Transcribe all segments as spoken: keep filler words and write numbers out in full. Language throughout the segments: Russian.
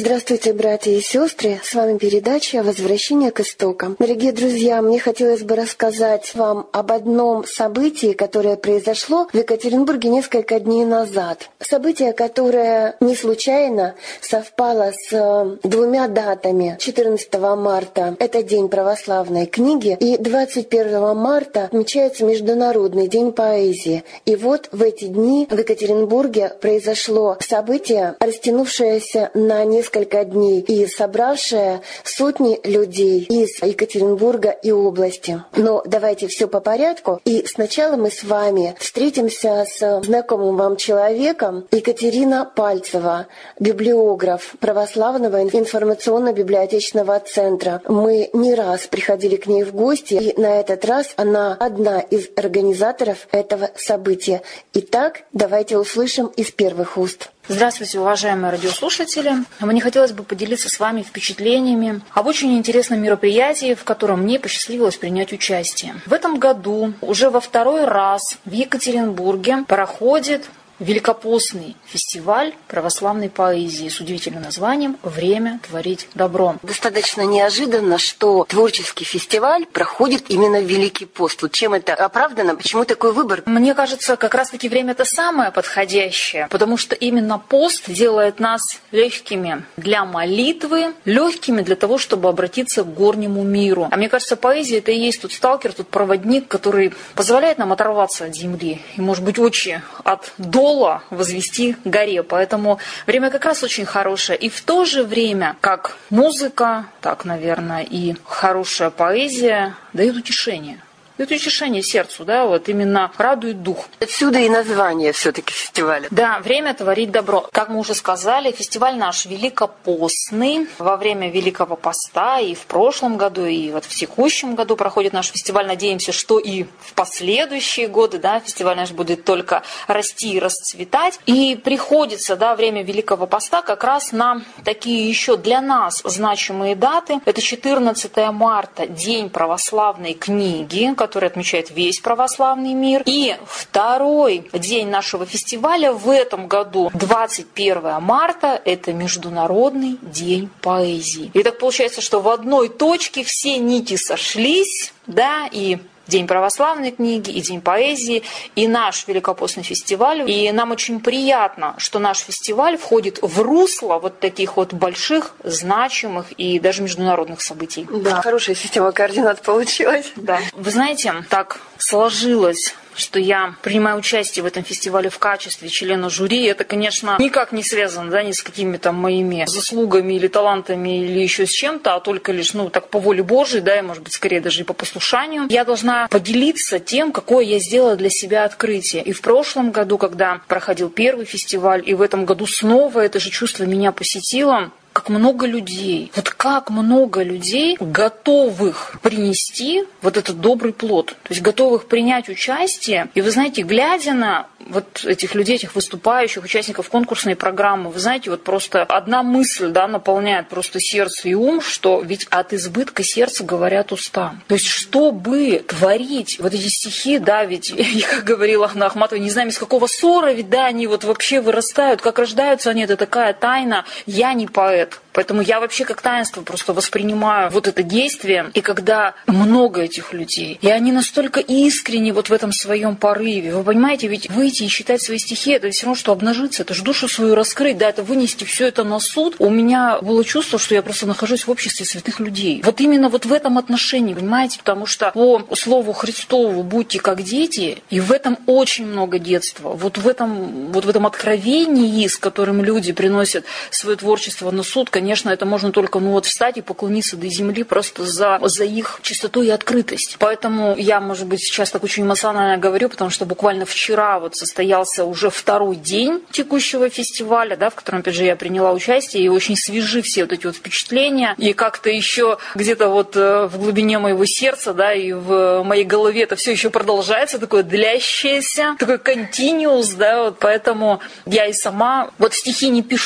Здравствуйте, братья и сестры! С вами передача «Возвращение к истокам». Дорогие друзья, мне хотелось бы рассказать вам об одном событии, которое произошло в Екатеринбурге несколько дней назад. Событие, которое не случайно совпало с двумя датами. четырнадцатого марта – это День православной книги, и двадцать первого марта отмечается Международный день поэзии. И вот в эти дни в Екатеринбурге произошло событие, растянувшееся на несколько несколько дней и собравшая сотни людей из Екатеринбурга и области. Но давайте все по порядку. И сначала мы с вами встретимся с знакомым вам человеком. Екатерина Пальцева, библиограф православного информационно-библиотечного центра. Мы не раз приходили к ней в гости, и на этот раз она одна из организаторов этого события. Итак, давайте услышим из первых уст. Здравствуйте, уважаемые радиослушатели. Мне хотелось бы поделиться с вами впечатлениями об очень интересном мероприятии, в котором мне посчастливилось принять участие. В этом году уже во второй раз в Екатеринбурге проходит Великопостный фестиваль православной поэзии с удивительным названием «Время творить добро». Достаточно неожиданно, что творческий фестиваль проходит именно в Великий пост. Вот чем это оправдано? Почему такой выбор? Мне кажется, как раз-таки время-то самое подходящее, потому что именно пост делает нас легкими для молитвы, легкими для того, чтобы обратиться к горнему миру. А мне кажется, поэзия – это и есть тот сталкер, тот проводник, который позволяет нам оторваться от земли и, может быть, очи от дола возвести горе. Поэтому время как раз очень хорошее. И в то же время, как музыка, так, наверное, и хорошая поэзия дают утешение. Это утешение сердцу, да, вот именно радует дух. Отсюда и название все-таки фестиваля. Да, время творить добро. Как мы уже сказали, фестиваль наш великопостный. Во время Великого Поста и в прошлом году, и вот в текущем году проходит наш фестиваль. Надеемся, что и в последующие годы, да, фестиваль наш будет только расти и расцветать. И приходится, да, время Великого Поста как раз на такие еще для нас значимые даты. Это четырнадцатого марта, День православной книги, который отмечает весь православный мир. И второй день нашего фестиваля в этом году, двадцать первого марта, это Международный день поэзии. И так получается, что в одной точке все нити сошлись, да, и День православной книги, и День поэзии, и наш Великопостный фестиваль. И нам очень приятно, что наш фестиваль входит в русло вот таких вот больших, значимых и даже международных событий. Да, хорошая система координат получилась. Да. Вы знаете, так сложилось, что я принимаю участие в этом фестивале в качестве члена жюри. Это, конечно, никак не связано, да, ни с какими-то моими заслугами или талантами или еще с чем-то, а только лишь, ну, так по воле Божией, да, и, может быть, скорее даже и по послушанию. Я должна поделиться тем, какое я сделала для себя открытие. И в прошлом году, когда проходил первый фестиваль, и в этом году снова это же чувство меня посетило. Как много людей, вот как много людей готовых принести вот этот добрый плод, то есть готовых принять участие. И вы знаете, глядя на вот этих людей, этих выступающих, участников конкурсной программы, вы знаете, вот просто одна мысль, да, наполняет просто сердце и ум, что ведь от избытка сердца говорят уста. То есть, чтобы творить вот эти стихи, да, ведь, и как говорила Анна Ахматова, не знаем, из какого ссора, ведь, да, они вот вообще вырастают, как рождаются они, это такая тайна, я не поэт. Поэтому я вообще как таинство просто воспринимаю вот это действие. И когда много этих людей, и они настолько искренне вот в этом своем порыве, вы понимаете, ведь выйти и читать свои стихи, это все равно, что обнажиться, это же душу свою раскрыть, да, это вынести все это на суд. У меня было чувство, что я просто нахожусь в обществе святых людей. Вот именно вот в этом отношении, понимаете, потому что по слову Христову будьте как дети, и в этом очень много детства. Вот в этом, вот в этом откровении, с которым люди приносят свое творчество на суд, конечно, это можно только, ну вот, встать и поклониться до земли просто за, за их чистоту и открытость. Поэтому я, может быть, сейчас так очень эмоционально говорю, потому что буквально вчера вот состоялся уже второй день текущего фестиваля, да, в котором, опять же, я приняла участие, и очень свежи все вот эти вот впечатления, и как-то еще где-то вот в глубине моего сердца, да, и в моей голове это все еще продолжается, такое длящееся, такой континиус, да, вот поэтому я и сама вот стихи не пишу,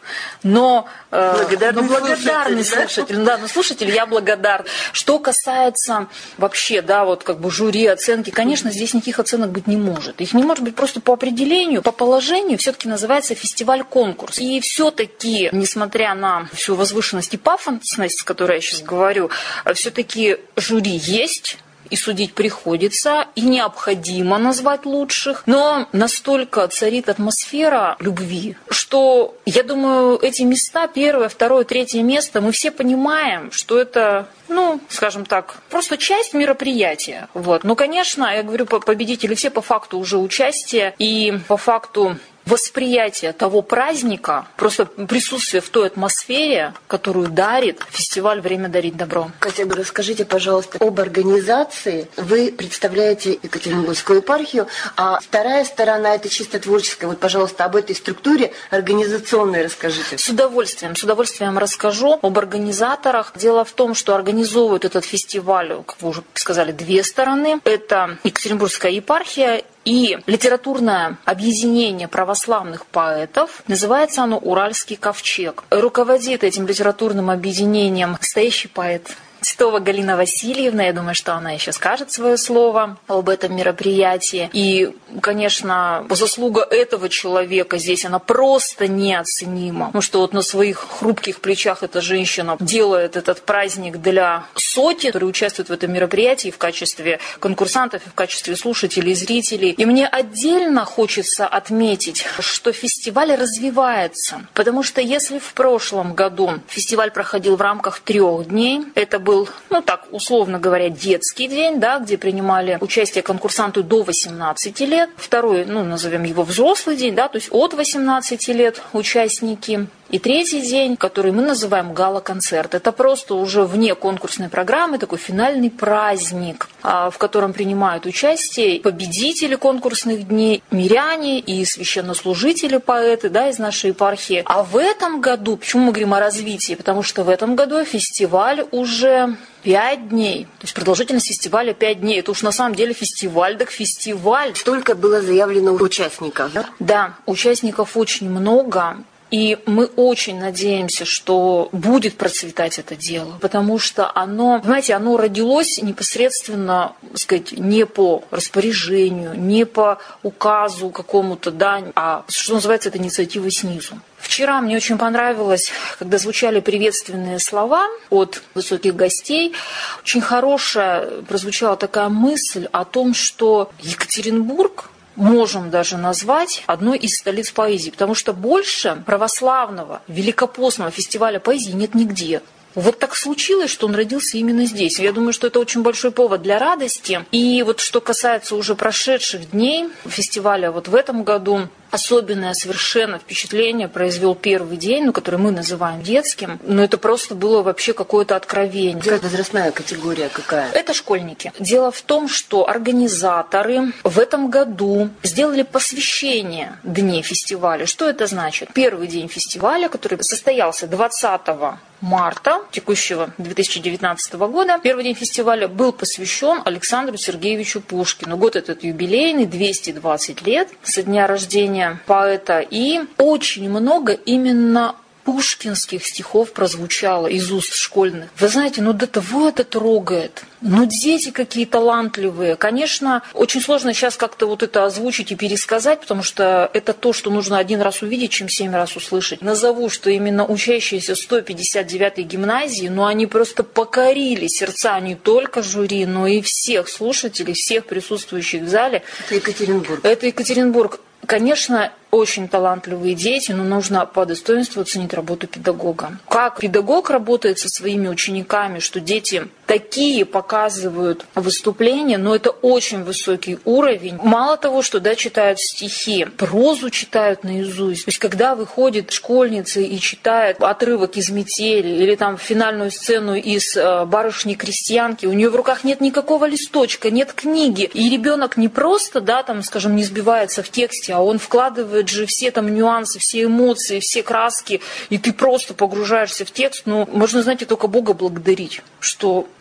Но э, благодарный, но благодарный слушатель, слушатель, да? Да, но слушатель я благодарна. Что касается вообще, да, вот как бы жюри, оценки, конечно, здесь никаких оценок быть не может. Их не может быть просто по определению, по положению, все-таки называется фестиваль-конкурс. И все-таки, несмотря на всю возвышенность и пафосность, с которой я сейчас говорю, все-таки жюри есть. И судить приходится, и необходимо назвать лучших. Но настолько царит атмосфера любви, что, я думаю, эти места, первое, второе, третье место, мы все понимаем, что это, ну, скажем так, просто часть мероприятия. Вот. Но, конечно, я говорю, победители все по факту уже участия и по факту восприятие того праздника, просто присутствие в той атмосфере, которую дарит фестиваль «Время дарить добро». Хотя бы расскажите, пожалуйста, об организации. Вы представляете Екатеринбургскую епархию, а вторая сторона – это чисто творческая. Вот, пожалуйста, об этой структуре организационной расскажите. С удовольствием, с удовольствием расскажу об организаторах. Дело в том, что организовывают этот фестиваль, как вы уже сказали, две стороны. Это Екатеринбургская епархия и литературное объединение православных поэтов. Называется оно «Уральский ковчег». Руководит этим литературным объединением настоящий поэт Титова Галина Васильевна. Я думаю, что она еще скажет свое слово об этом мероприятии. И, конечно, заслуга этого человека здесь, она просто неоценима. Потому что вот на своих хрупких плечах эта женщина делает этот праздник для сотен, которые участвуют в этом мероприятии в качестве конкурсантов, и в качестве слушателей и зрителей. И мне отдельно хочется отметить, что фестиваль развивается. Потому что если в прошлом году фестиваль проходил в рамках трех дней, это был был, ну так, условно говоря, детский день, да, где принимали участие конкурсанты до восемнадцати лет. Второй, ну, назовем его взрослый день, да, то есть от восемнадцати лет участники. И третий день, который мы называем гала-концерт, это просто уже вне конкурсной программы такой финальный праздник, в котором принимают участие победители конкурсных дней, миряне и священнослужители, поэты, да, из нашей епархии. А в этом году, почему мы говорим о развитии? Потому что в этом году фестиваль уже пять дней. То есть продолжительность фестиваля пять дней. Это уж на самом деле фестиваль, так фестиваль. Столько было заявлено участников, да? Да, участников очень много. И мы очень надеемся, что будет процветать это дело, потому что оно, понимаете, оно родилось непосредственно, так сказать, не по распоряжению, не по указу какому-то, да, а, что называется, это инициатива снизу. Вчера мне очень понравилось, когда звучали приветственные слова от высоких гостей. Очень хорошая прозвучала такая мысль о том, что Екатеринбург можем даже назвать одной из столиц поэзии, потому что больше православного великопостного фестиваля поэзии нет нигде. Вот так случилось, что он родился именно здесь. Я думаю, что это очень большой повод для радости. И вот что касается уже прошедших дней фестиваля, вот в этом году особенное совершенно впечатление произвел первый день, ну, который мы называем детским. Но это просто было вообще какое-то откровение. Как возрастная категория какая? Это школьники. Дело в том, что организаторы в этом году сделали посвящение дней фестиваля. Что это значит? Первый день фестиваля, который состоялся двадцатого марта текущего две тысячи девятнадцатого года, первый день фестиваля был посвящен Александру Сергеевичу Пушкину. Год этот юбилейный, двести двадцать лет со дня рождения поэта. И очень много именно пушкинских стихов прозвучало из уст школьных. Вы знаете, ну до того это трогает. Ну дети какие талантливые. Конечно, очень сложно сейчас как-то вот это озвучить и пересказать, потому что это то, что нужно один раз увидеть, чем семь раз услышать. Назову, что именно учащиеся сто пятьдесят девятой гимназии, ну они просто покорили сердца не только жюри, но и всех слушателей, всех присутствующих в зале. Это Екатеринбург. Это Екатеринбург. Конечно, очень талантливые дети, но нужно по достоинству оценить работу педагога. Как педагог работает со своими учениками, что дети такие показывают выступления, но это очень высокий уровень. Мало того, что да, читают стихи, прозу читают наизусть. То есть, когда выходит школьница и читает отрывок из «Метели» или там финальную сцену из «Барышни-крестьянки», у нее в руках нет никакого листочка, нет книги. И ребенок не просто, да, там, скажем, не сбивается в тексте, а он вкладывает же все там нюансы, все эмоции, все краски, и ты просто погружаешься в текст. Ну, можно, знаете, только Бога благодарить, что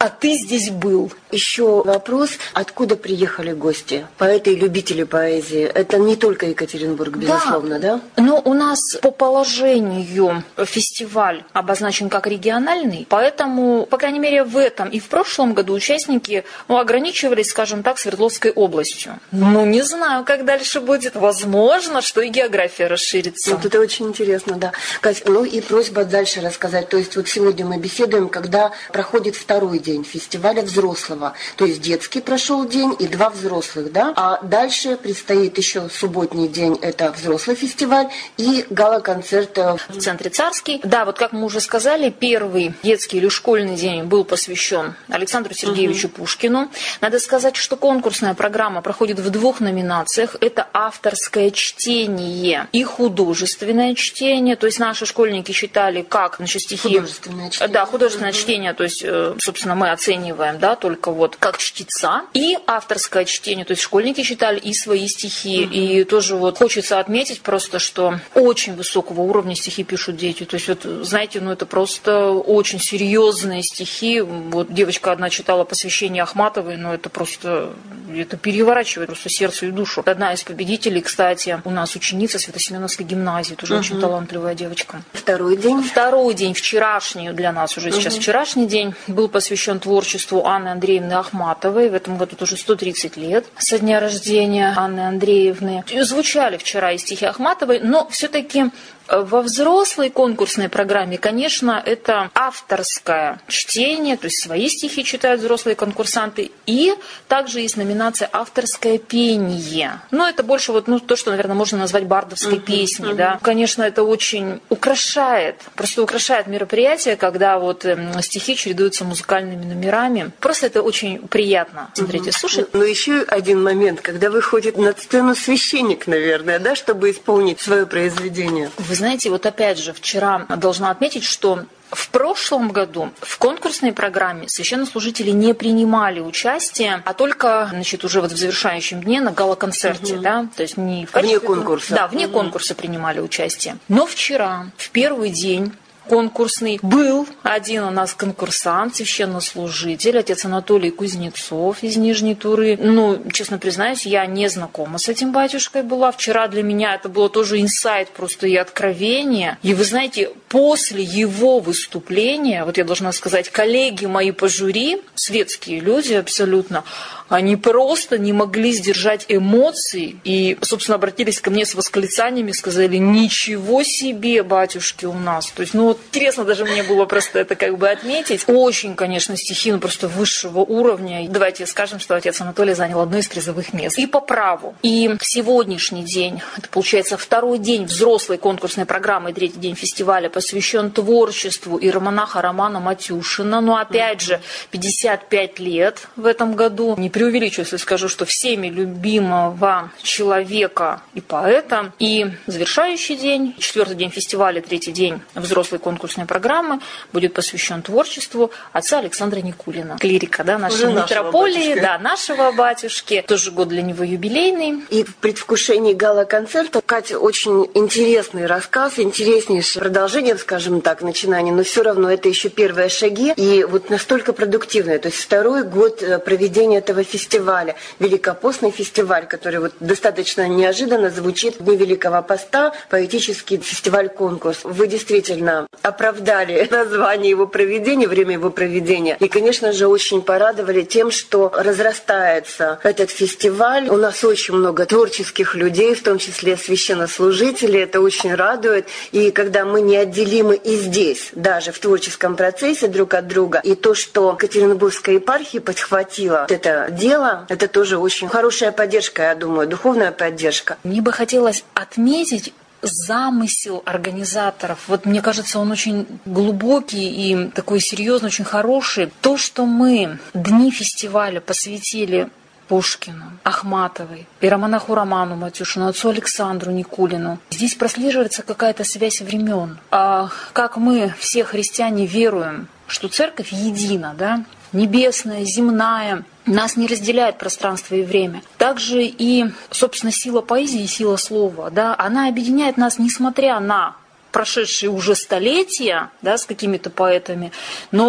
а ты здесь был. Еще вопрос, откуда приехали гости? Поэты и любители поэзии. Это не только Екатеринбург, безусловно, да? да? Но у нас по положению фестиваль обозначен как региональный, поэтому, по крайней мере, в этом и в прошлом году участники ну, ограничивались, скажем так, Свердловской областью. Ну, не знаю, как дальше будет. Возможно, что и география расширится. Вот это очень интересно, да. Кать, ну и просьба дальше рассказать. То есть вот сегодня мы беседуем, когда проходит второй день фестиваля взрослого. То есть детский прошел день и два взрослых, да? А дальше предстоит еще субботний день, это взрослый фестиваль и гала-концерт в центре Царский. Да, вот как мы уже сказали, первый детский или школьный день был посвящен Александру Сергеевичу угу. Пушкину. Надо сказать, что конкурсная программа проходит в двух номинациях. Это авторское чтение и художественное чтение. То есть наши школьники читали как значит, стихи. Художественное чтение. Да, художественное угу. чтение. То есть, собственно, мы оцениваем, да, только вот как чтеца. И авторское чтение. То есть школьники читали и свои стихи. Угу. И тоже вот хочется отметить просто, что очень высокого уровня стихи пишут дети. То есть, вот, знаете, ну это просто очень серьезные стихи. Вот девочка одна читала посвящение Ахматовой, но это просто это переворачивает просто сердце и душу. Одна из победителей, кстати, у нас ученица Свято-Семеновской гимназии, тоже угу. очень талантливая девочка. Второй день? Второй день, вчерашний для нас уже угу. сейчас вчерашний день, был посвящен творчеству Анны Андреевны Ахматовой. В этом году тоже сто тридцать лет со дня рождения Анны Андреевны. Звучали вчера и стихи Ахматовой, но все-таки во взрослой конкурсной программе, конечно, это авторское чтение, то есть свои стихи читают взрослые конкурсанты, и также есть номинация «Авторское пение». Но это больше вот, ну, то, что, наверное, можно назвать бардовской uh-huh, песней. Uh-huh. Да? Конечно, это очень украшает, просто украшает мероприятие, когда вот э, стихи чередуются музыкальными номерами. Просто это очень приятно смотреть uh-huh. и слушать. Но еще один момент, когда выходит на сцену священник, наверное, да, чтобы исполнить свое произведение. Вы знаете, вот опять же, вчера должна отметить, что в прошлом году в конкурсной программе священнослужители не принимали участие, а только, значит, уже вот в завершающем дне на гала-концерте, угу. да, то есть не в качестве... Вне конкурса. Да, вне угу. конкурса принимали участие. Но вчера, в первый день конкурсный, был один у нас конкурсант, священнослужитель, отец Анатолий Кузнецов из Нижней Туры. Ну, честно признаюсь, я не знакома с этим батюшкой была. Вчера для меня это было тоже инсайт просто и откровение. И вы знаете, после его выступления, вот я должна сказать, коллеги мои по жюри, светские люди абсолютно, они просто не могли сдержать эмоций и, собственно, обратились ко мне с восклицаниями, сказали: ничего себе, батюшки, у нас. То есть, ну, вот интересно даже мне было просто это как бы отметить. Очень, конечно, стихи, ну, просто высшего уровня. Давайте скажем, что отец Анатолий занял одно из призовых мест. И по праву. И сегодняшний день, это получается второй день взрослой конкурсной программы, третий день фестиваля, посвящен творчеству иеромонаха Романа Матюшина. Но, опять же, пятьдесят пять лет в этом году. Не преувеличу, если скажу, что всеми любимого человека и поэта. И завершающий день, четвертый день фестиваля, третий день взрослой конкурсной программы будет посвящен творчеству отца Александра Никулина. Клирика, да, нашей митрополии, да, нашего батюшки. Тоже год для него юбилейный. И в предвкушении гала-концерта, Катя, очень интересный рассказ, интереснейшее продолжение, скажем так, начинание, но все равно это еще первые шаги. И вот настолько продуктивное. То есть второй год проведения этого фестиваля. Великопостный фестиваль, который вот достаточно неожиданно звучит в Дни Великого Поста, поэтический фестиваль-конкурс. Вы действительно оправдали название его проведения, время его проведения. И, конечно же, очень порадовали тем, что разрастается этот фестиваль. У нас очень много творческих людей, в том числе священнослужителей. Это очень радует. И когда мы неотделимы и здесь, даже в творческом процессе друг от друга, и то, что Екатеринбургская епархия подхватила это дело, это тоже очень хорошая поддержка, я думаю, духовная поддержка. Мне бы хотелось отметить замысел организаторов. Вот мне кажется, он очень глубокий и такой серьезный, очень хороший. То, что мы дни фестиваля посвятили Пушкину, Ахматовой, иеромонаху Роману Матюшину, отцу Александру Никулину. Здесь прослеживается какая-то связь времен. А как мы, все христиане, веруем, что церковь едина, да, небесная, земная, нас не разделяет пространство и время. Также и, собственно, сила поэзии и сила слова, да, она объединяет нас, несмотря на прошедшие уже столетия, да, с какими-то поэтами, но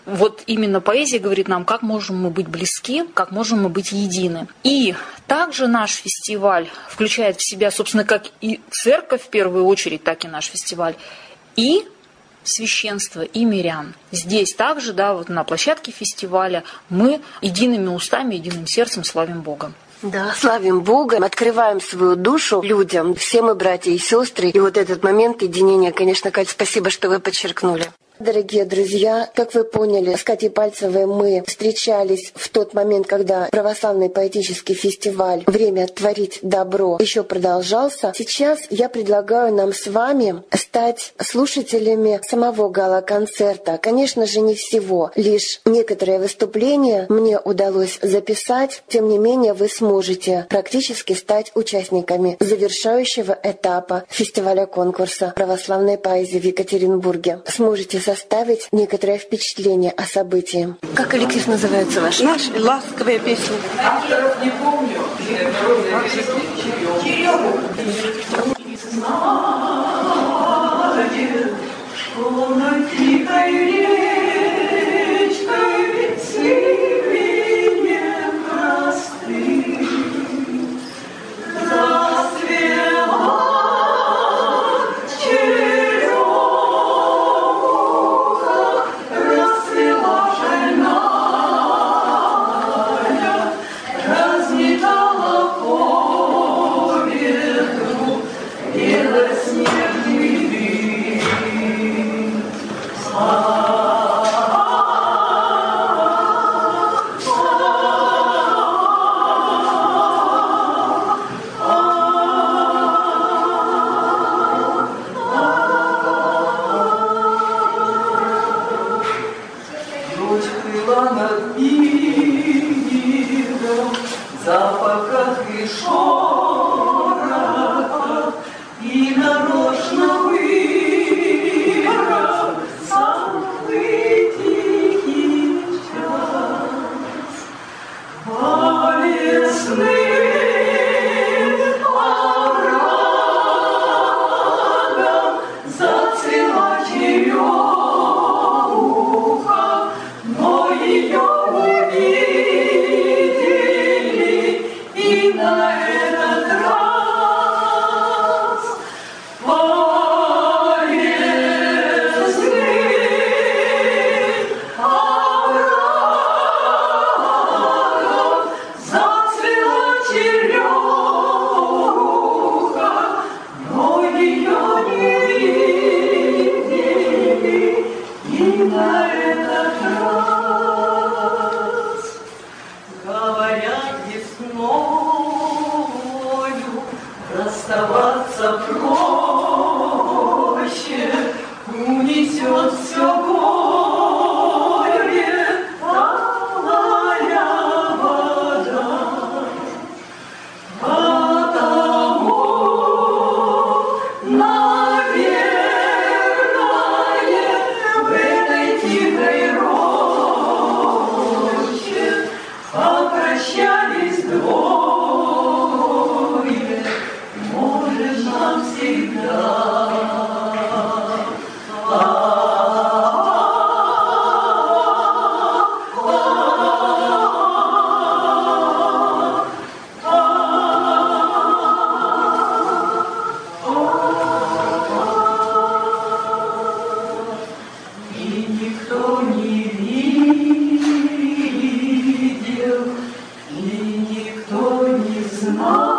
Вот именно поэзия говорит нам, как можем мы быть близки, как можем мы быть едины. И также наш фестиваль включает в себя, собственно, как и церковь в первую очередь, так и наш фестиваль, и священство, и мирян. Здесь также, да, вот на площадке фестиваля мы едиными устами, единым сердцем славим Бога. Да, славим Бога, открываем свою душу людям, все мы братья и сестры. И вот этот момент единения, конечно, Кать, спасибо, что вы подчеркнули. Дорогие друзья, как вы поняли, с Катей Пальцевой мы встречались в тот момент, когда православный поэтический фестиваль «Время творить добро» еще продолжался. Сейчас я предлагаю нам с вами стать слушателями самого гала-концерта. Конечно же, не всего, лишь некоторые выступления мне удалось записать. Тем не менее, вы сможете практически стать участниками завершающего этапа фестиваля-конкурса православной поэзии в Екатеринбурге. Сможете составить некоторое впечатление о событии. Как коллектив называется ваш? Наш «Ласковая песня». Авторов не помню. Школьной тихой речкой синим простым расцвела черемуха, расцвела жальная, разметала по ветру белоснежный дым. Ночь плыла над миром, запахах и шорохах, и нарочно выбрал самый тихий час. По лесным оврагам зацвела черемуха, но ее увидели и на этот раз. По лесным оврагам зацвела черемуха, но ее не видели и на этот раз. Говорят, весною расставаться проще, унесет все горе талая вода. Потому, наверное, в этой тихой роще попрощались двое, может, навсегда. И никто не видел, и никто не знал.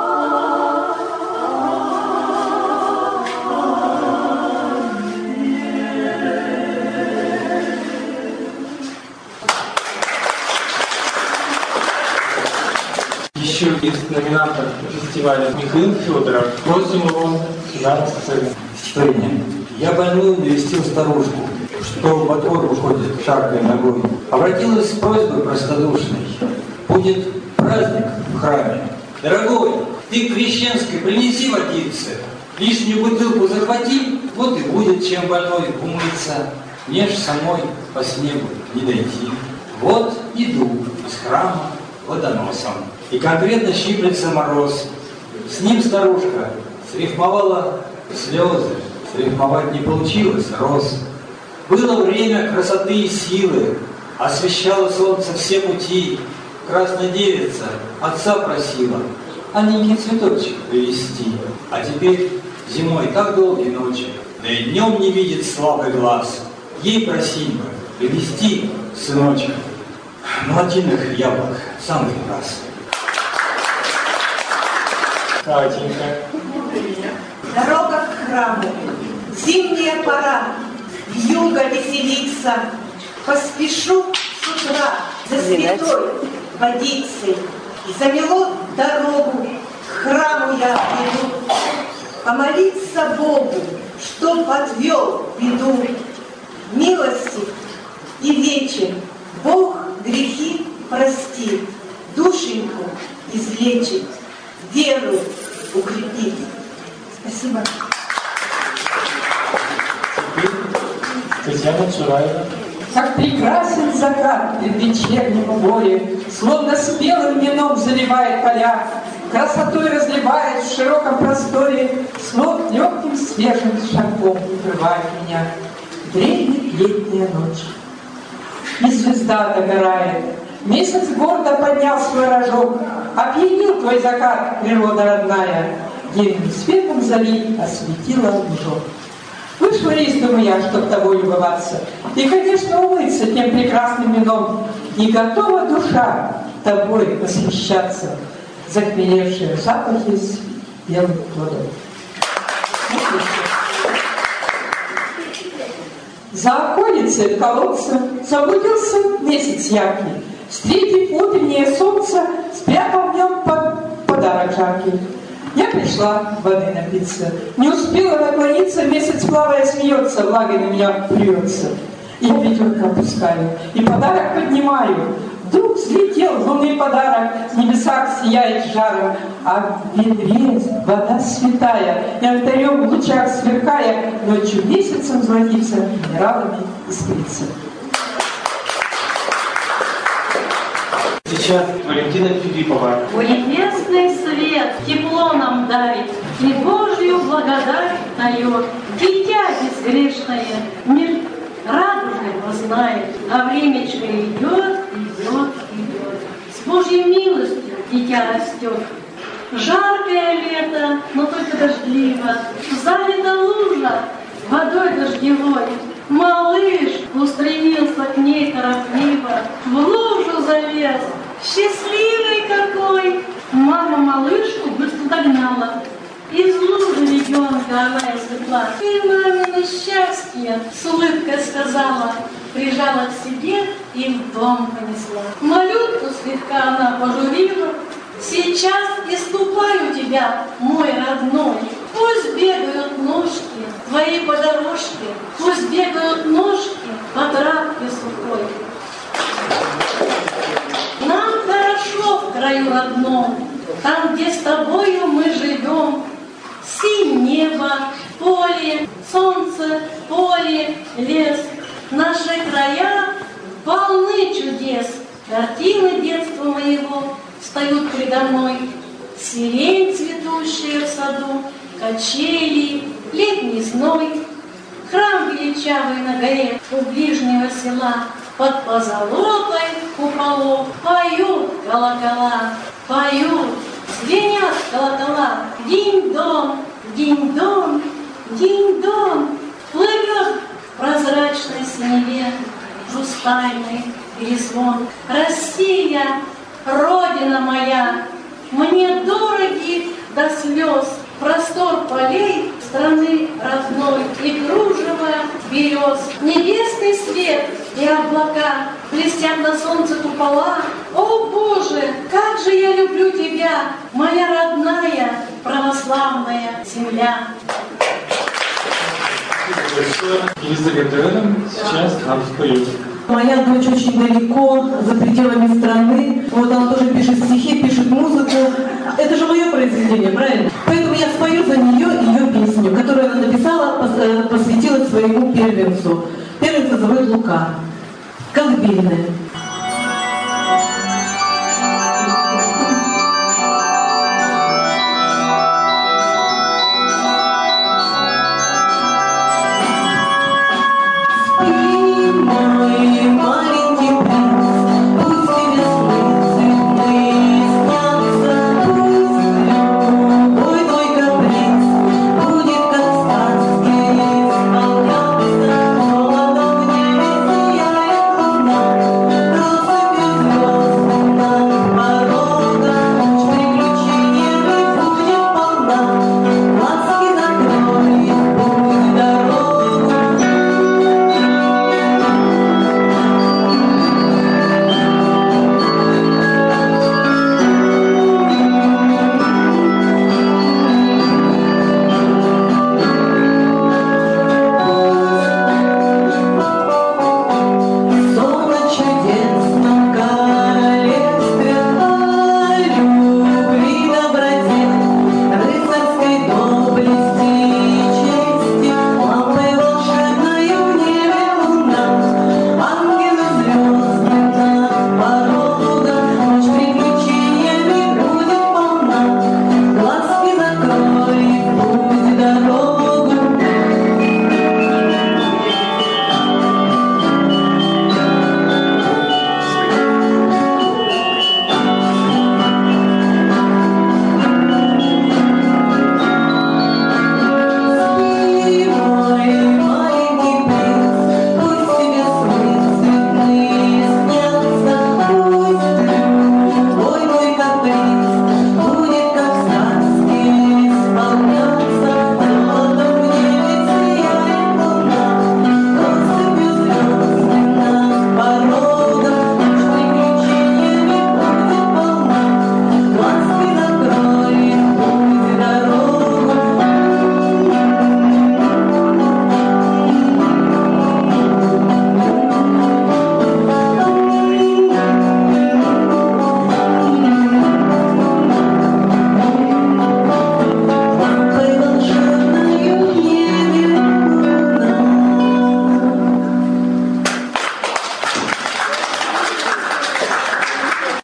Еще есть номинатор фестиваля Михаил Федоров. Просим его сюда на сцену. Стихотворение. Я больную навестил старушку, что во двор выходит, шаркая ногой. Обратилась с просьбой простодушной. Будет праздник в храме. Дорогой, ты крещенской принеси водицы, лишнюю бутылку захвати, вот и будет чем больной умыться. Мне ж самой по снегу не дойти. Вот иду из храма водоносом, и конкретно щиплется мороз. С ним старушка срифмовала слезы, срифмовать не получилось, роз. Было время красоты и силы, Освещало солнце все пути, красная девица отца просила аленький цветочек привезти. А теперь зимой так долгие ночи, да и днем не видит слабый глаз. Ей просить бы привезти, сыночка, молодильных яблок самых раз. Катенька. Дорога к храму, зимняя пора, вьюга веселится. Поспешу с утра за святой водицей. Замело дорогу, к храму я иду. Помолиться Богу, чтоб отвел беду. Милостив и вечен, Бог грехи простит, душеньку излечит, веру укрепит. Спасибо. Татьяна Чураева. Как прекрасен закат в вечернем море, словно спелым вином заливает поля, красотой разливает в широком просторе, слов легким свежим шагом укрывает меня. Греет летняя ночь, и звезда догорает. Месяц гордо поднял свой рожок, опьянил твой закат, природа родная, дивным светом зари осветила лужок. Вышла рейс, думаю я, чтоб тобой любоваться, и, конечно, умыться тем прекрасным вином, и готова душа тобой восхищаться, захмелевшие запахи с белых плодов. За околицей колодца заблудился месяц яркий, встретив утреннее солнце, спрятал в нем подарок жаркий. Я пришла воды напиться, не успела наклониться, месяц плавая смеется, влагой на меня плюется. Я плетенку опускаю и подарок поднимаю. Вдруг взлетел лунный подарок, в небесах сияет жаром, а в ведре вода святая, и алтарем в лучах сверкая, ночью месяцем золотится, минералами искрится. Сейчас Валентина Филиппова. О, небесный свет тепло нам дарит, и Божью благодать дает. Дитя безгрешное мир радужный познает, а времечко идет, идет, идет. С Божьей милостью дитя растет. Жаркое лето, но только дождливо, залита лужа водой дождевой. Малыш устремился к ней торопливо, в лужу залез, счастливый какой! Мама малышку быстро догнала, из лужи ребенка она извлекла. Ты, мамино счастье, с улыбкой сказала, прижала к себе и в дом понесла. Малютку слегка она пожурила, сейчас и ступай у тебя, мой родной. Пусть бегают ножки твои по дорожке, пусть бегают ножки по травке сухой. Нам хорошо в краю родном, там, где с тобою мы живем. Синее небо, поле, солнце, поле, лес. Наши края полны чудес. Картины детства моего встают передо мной. Сирень, цветущая в саду, качели, летний зной. Храм величавый на горе у ближнего села, под позолотой куполов поют колокола, поют, звенят колокола. Динь-дон, динь-дон, динь-дон. Плывет в прозрачной синеве жустайный перезвон. Россия, Родина моя, мне дороги до слез. Простор полей страны родной и кружево берез. Небесный свет и облака блестят на солнце купола. О, Боже, как же я люблю Тебя, моя родная православная земля. Елизавета Ивановна сейчас нам споет. Моя дочь очень далеко, за пределами страны. Вот она тоже пишет стихи, пишет музыку. Это же мое произведение, правильно? Поэтому я спою за нее ее песню, которую она написала, посвятила своему первенцу. Первенца зовут Лука. Колыбельная. Маленький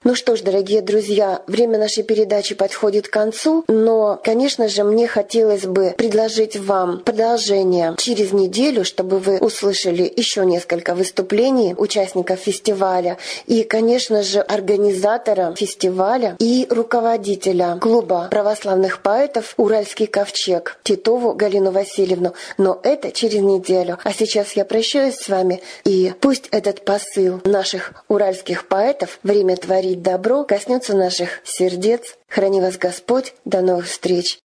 Ну что ж, дорогие друзья, время нашей передачи подходит к концу, но, конечно же, мне хотелось бы предложить вам продолжение через неделю, чтобы вы услышали еще несколько выступлений участников фестиваля и, конечно же, организатора фестиваля и руководителя клуба православных поэтов «Уральский ковчег» Титову Галину Васильевну. Но это через неделю. А сейчас я прощаюсь с вами, и пусть этот посыл наших уральских поэтов «Время творить добро» коснется наших сердец. Храни вас Господь. До новых встреч.